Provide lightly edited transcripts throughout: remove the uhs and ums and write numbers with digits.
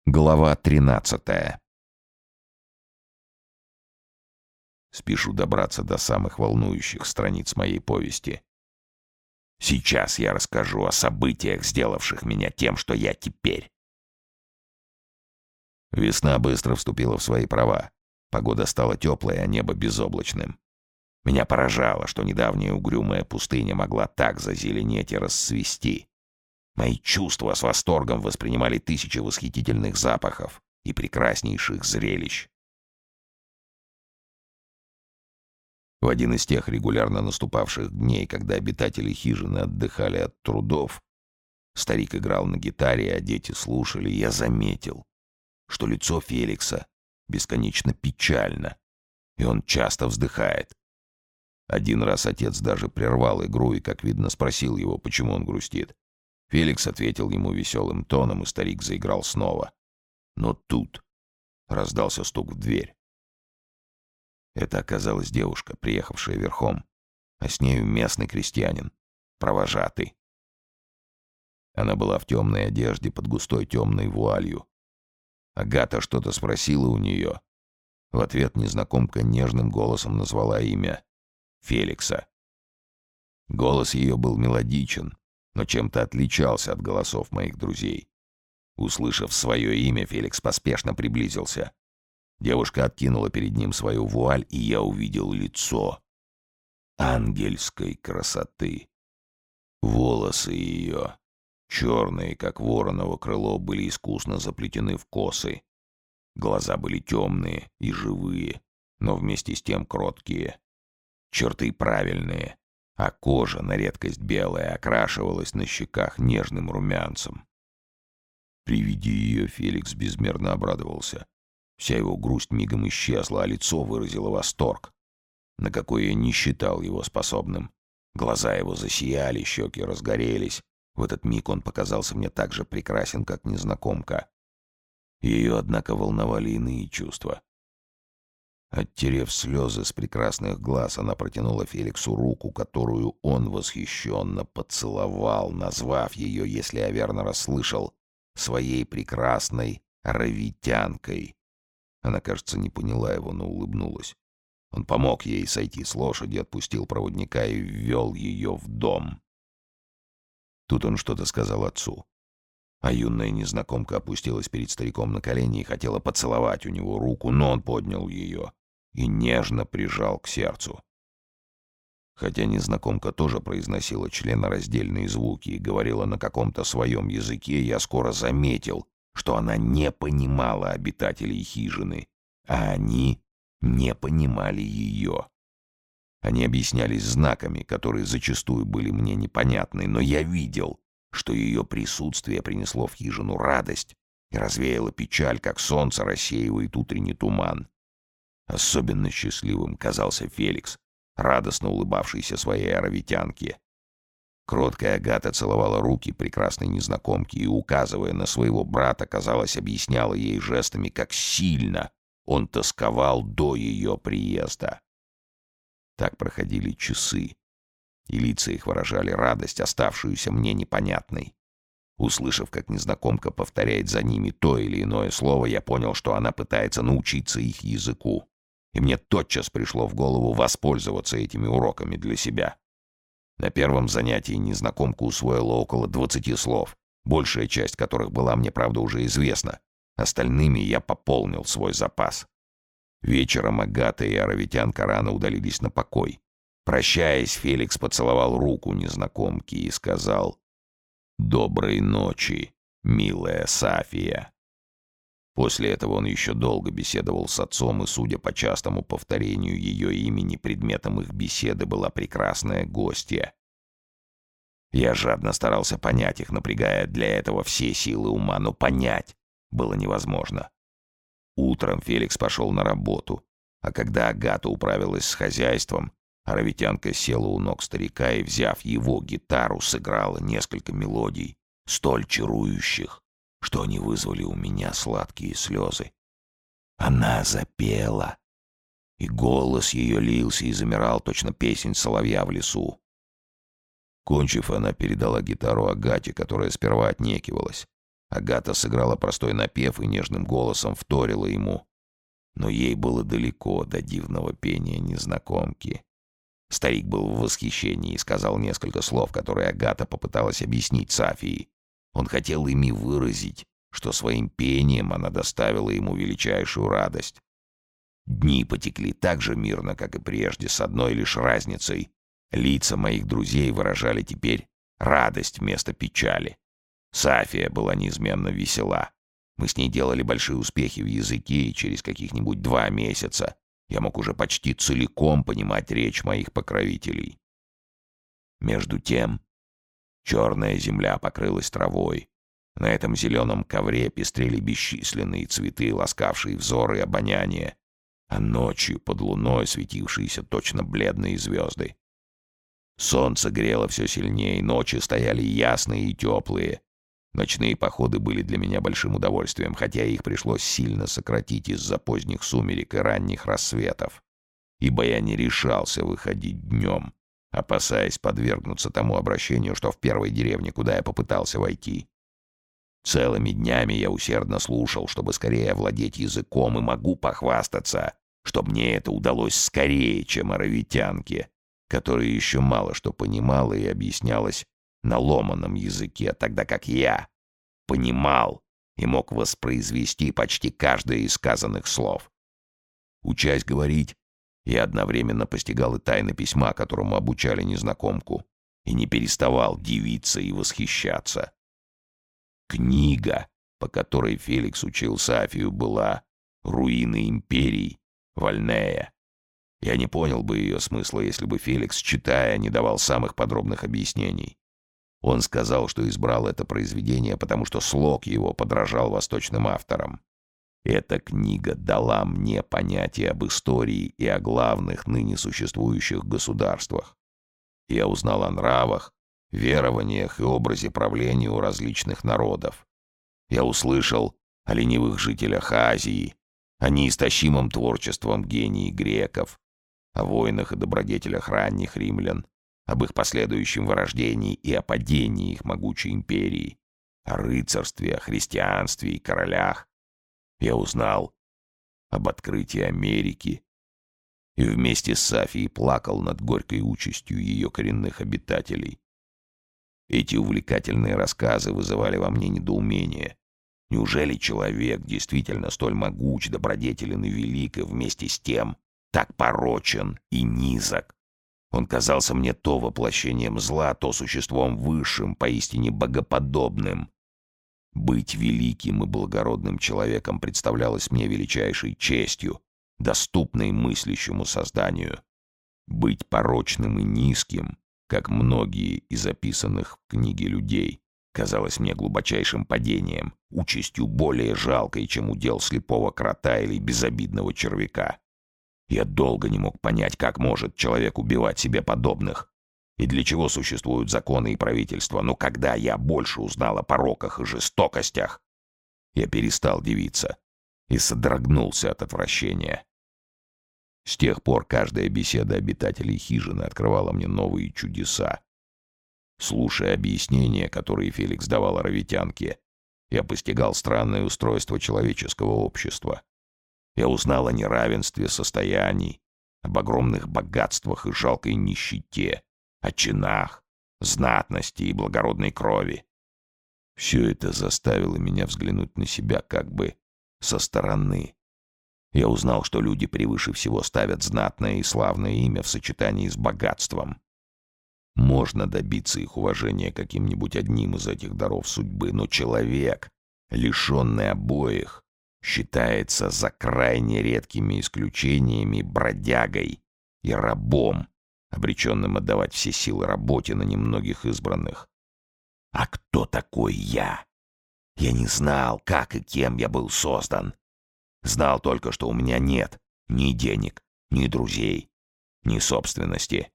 Глава 13. Спешу добраться до самых волнующих страниц моей повести. Сейчас я расскажу о событиях, сделавших меня тем, что я теперь. Весна быстро вступила в свои права. Погода стала теплой, а небо безоблачным. Меня поражало, что недавняя угрюмая пустыня могла так зазеленеть и расцвести. Мои чувства с восторгом воспринимали тысячи восхитительных запахов и прекраснейших зрелищ. В один из тех регулярно наступавших дней, когда обитатели хижины отдыхали от трудов, старик играл на гитаре, а дети слушали, я заметил, что лицо Феликса бесконечно печально, и он часто вздыхает. Один раз отец даже прервал игру и, как видно, спросил его, почему он грустит. Феликс ответил ему веселым тоном, и старик заиграл снова. Но тут раздался стук в дверь. Это оказалась девушка, приехавшая верхом, а с нею местный крестьянин, провожатый. Она была в темной одежде под густой темной вуалью. Агата что-то спросила у нее. В ответ незнакомка нежным голосом назвала имя Феликса. Голос ее был мелодичен, но чем-то отличался от голосов моих друзей. Услышав свое имя, Феликс поспешно приблизился. Девушка откинула перед ним свою вуаль, и я увидел лицо ангельской красоты. Волосы ее, черные, как вороново крыло, были искусно заплетены в косы. Глаза были темные и живые, но вместе с тем кроткие. Черты правильные, а кожа, на редкость белая, окрашивалась на щеках нежным румянцем. При виде ее Феликс безмерно обрадовался. Вся его грусть мигом исчезла, а лицо выразило восторг, на какой я не считал его способным. Глаза его засияли, щеки разгорелись. В этот миг он показался мне так же прекрасен, как незнакомка. Ее, однако, волновали иные чувства. Оттерев слезы с прекрасных глаз, она протянула Феликсу руку, которую он восхищенно поцеловал, назвав ее, если я верно расслышал, своей прекрасной равитянкой. Она, кажется, не поняла его, но улыбнулась. Он помог ей сойти с лошади, отпустил проводника и ввел ее в дом. Тут он что-то сказал отцу. А юная незнакомка опустилась перед стариком на колени и хотела поцеловать у него руку, но он поднял ее и нежно прижал к сердцу. Хотя незнакомка тоже произносила членораздельные звуки и говорила на каком-то своем языке, я скоро заметил, что она не понимала обитателей хижины, а они не понимали ее. Они объяснялись знаками, которые зачастую были мне непонятны, но я видел, что ее присутствие принесло в хижину радость и развеяло печаль, как солнце рассеивает утренний туман. Особенно счастливым казался Феликс, радостно улыбавшийся своей аравитянке. Кроткая Агата целовала руки прекрасной незнакомки и, указывая на своего брата, казалось, объясняла ей жестами, как сильно он тосковал до ее приезда. Так проходили часы, и лица их выражали радость, оставшуюся мне непонятной. Услышав, как незнакомка повторяет за ними то или иное слово, я понял, что она пытается научиться их языку, и мне тотчас пришло в голову воспользоваться этими уроками для себя. На первом занятии незнакомка усвоила около 20 слов, большая часть которых была мне, правда, уже известна. Остальными я пополнил свой запас. Вечером Агата и аравитянка рано удалились на покой. Прощаясь, Феликс поцеловал руку незнакомки и сказал: «Доброй ночи, милая Сафия». После этого он еще долго беседовал с отцом, и, судя по частому повторению ее имени, предметом их беседы была прекрасная гостья. Я жадно старался понять их, напрягая для этого все силы ума, но понять было невозможно. Утром Феликс пошел на работу, а когда Агата управилась с хозяйством, аравитянка села у ног старика и, взяв его гитару, сыграла несколько мелодий, столь чарующих, что они вызвали у меня сладкие слезы. Она запела, и голос ее лился и замирал, точно песнь соловья в лесу. Кончив, она передала гитару Агате, которая сперва отнекивалась. Агата сыграла простой напев и нежным голосом вторила ему. Но ей было далеко до дивного пения незнакомки. Старик был в восхищении и сказал несколько слов, которые Агата попыталась объяснить Сафии. Он хотел ими выразить, что своим пением она доставила ему величайшую радость. Дни потекли так же мирно, как и прежде, с одной лишь разницей. Лица моих друзей выражали теперь радость вместо печали. Сафия была неизменно весела. Мы с ней делали большие успехи в языке, и через каких-нибудь 2 месяца я мог уже почти целиком понимать речь моих покровителей. Между тем черная земля покрылась травой. На этом зеленом ковре пестрели бесчисленные цветы, ласкавшие взор и обоняние, а ночью под луной светившиеся точно бледные звезды. Солнце грело все сильнее, ночи стояли ясные и теплые. Ночные походы были для меня большим удовольствием, хотя их пришлось сильно сократить из-за поздних сумерек и ранних рассветов, ибо я не решался выходить днем, опасаясь подвергнуться тому обращению, что в первой деревне, куда я попытался войти. Целыми днями я усердно слушал, чтобы скорее овладеть языком, и могу похвастаться, что мне это удалось скорее, чем аравитянке, которая еще мало что понимала и объяснялась на ломаном языке, тогда как я понимал и мог воспроизвести почти каждое из сказанных слов. Учась говорить, я одновременно постигал и тайны письма, которому обучали незнакомку, и не переставал дивиться и восхищаться. Книга, по которой Феликс учил Сафию, была «Руины империй» Вольнея. Я не понял бы ее смысла, если бы Феликс, читая, не давал самых подробных объяснений. Он сказал, что избрал это произведение, потому что слог его подражал восточным авторам. Эта книга дала мне понятие об истории и о главных ныне существующих государствах. Я узнал о нравах, верованиях и образе правления у различных народов. Я услышал о ленивых жителях Азии, о неистощимом творчеством гении греков, о войнах и добродетелях ранних римлян, об их последующем вырождении и о падении их могучей империи, о рыцарстве, о христианстве и королях. Я узнал об открытии Америки и вместе с Сафией плакал над горькой участью ее коренных обитателей. Эти увлекательные рассказы вызывали во мне недоумение. Неужели человек действительно столь могуч, добродетелен и велик, и вместе с тем так порочен и низок? Он казался мне то воплощением зла, то существом высшим, поистине богоподобным. Быть великим и благородным человеком представлялось мне величайшей честью, доступной мыслящему созданию. Быть порочным и низким, как многие из описанных в книге людей, казалось мне глубочайшим падением, участью более жалкой, чем удел слепого крота или безобидного червяка. Я долго не мог понять, как может человек убивать себе подобных, и для чего существуют законы и правительства, но когда я больше узнал о пороках и жестокостях, я перестал дивиться и содрогнулся от отвращения. С тех пор каждая беседа обитателей хижины открывала мне новые чудеса. Слушая объяснения, которые Феликс давал аравитянке, я постигал странное устройство человеческого общества. Я узнал о неравенстве состояний, об огромных богатствах и жалкой нищете, о чинах, знатности и благородной крови. Все это заставило меня взглянуть на себя как бы со стороны. Я узнал, что люди превыше всего ставят знатное и славное имя в сочетании с богатством. Можно добиться их уважения каким-нибудь одним из этих даров судьбы, но человек, лишенный обоих, считается за крайне редкими исключениями бродягой и рабом, обреченным отдавать все силы работе на немногих избранных. А кто такой я? Я не знал, как и кем я был создан. Знал только, что у меня нет ни денег, ни друзей, ни собственности.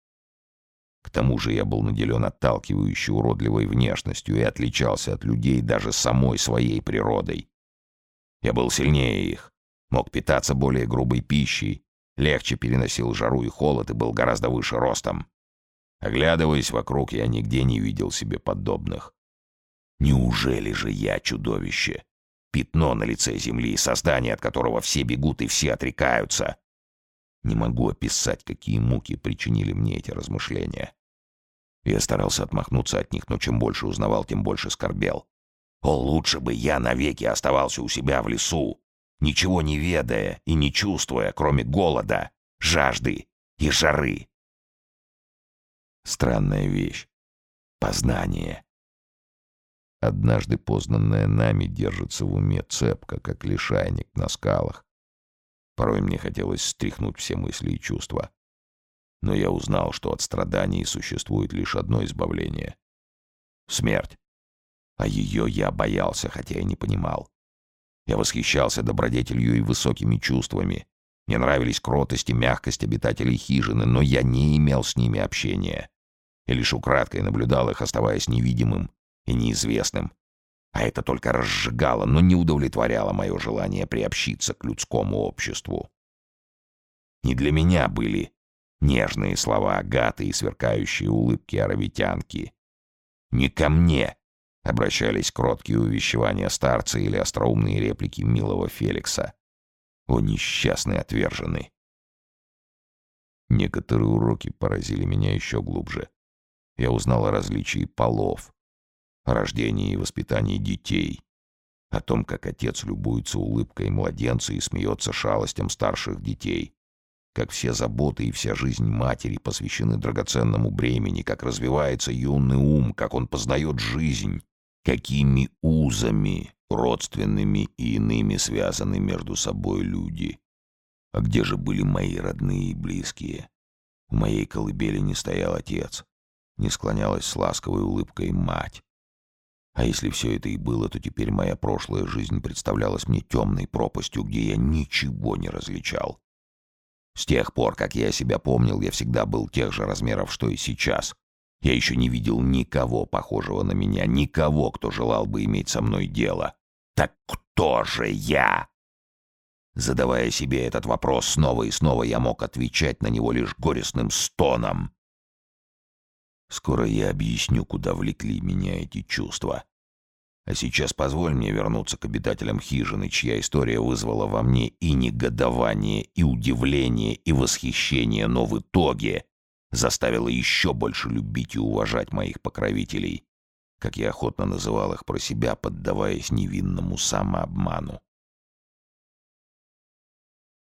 К тому же я был наделен отталкивающей уродливой внешностью и отличался от людей даже самой своей природой. Я был сильнее их, мог питаться более грубой пищей, легче переносил жару и холод и был гораздо выше ростом. Оглядываясь вокруг, я нигде не видел себе подобных. Неужели же я чудовище? Пятно на лице земли, создание, от которого все бегут и все отрекаются. Не могу описать, какие муки причинили мне эти размышления. Я старался отмахнуться от них, но чем больше узнавал, тем больше скорбел. О, лучше бы я навеки оставался у себя в лесу, ничего не ведая и не чувствуя, кроме голода, жажды и жары. Странная вещь. Познание. Однажды познанное нами держится в уме цепко, как лишайник на скалах. Порой мне хотелось стряхнуть все мысли и чувства. Но я узнал, что от страданий существует лишь одно избавление — смерть. А ее я боялся, хотя и не понимал. Я восхищался добродетелью и высокими чувствами. Мне нравились кротость и мягкость обитателей хижины, но я не имел с ними общения. Я лишь украдкой наблюдал их, оставаясь невидимым и неизвестным. А это только разжигало, но не удовлетворяло мое желание приобщиться к людскому обществу. Не для меня были нежные слова Агаты и сверкающие улыбки аравитянки. Не ко мне обращались кроткие увещевания старца или остроумные реплики милого Феликса. О, несчастный отверженный! Некоторые уроки поразили меня еще глубже. Я узнал о различии полов, о рождении и воспитании детей, о том, как отец любуется улыбкой младенца и смеется шалостям старших детей, как все заботы и вся жизнь матери посвящены драгоценному бремени, как развивается юный ум, как он познает жизнь, какими узами, родственными и иными, связаны между собой люди. А где же были мои родные и близкие? У моей колыбели не стоял отец, не склонялась с ласковой улыбкой мать. А если все это и было, то теперь моя прошлая жизнь представлялась мне темной пропастью, где я ничего не различал. С тех пор, как я себя помнил, я всегда был тех же размеров, что и сейчас. Я еще не видел никого похожего на меня, никого, кто желал бы иметь со мной дело. Так кто же я? Задавая себе этот вопрос снова и снова, я мог отвечать на него лишь горестным стоном. Скоро я объясню, куда влекли меня эти чувства. А сейчас позволь мне вернуться к обитателям хижины, чья история вызвала во мне и негодование, и удивление, и восхищение, но в итоге заставила еще больше любить и уважать моих покровителей, как я охотно называл их про себя, поддаваясь невинному самообману.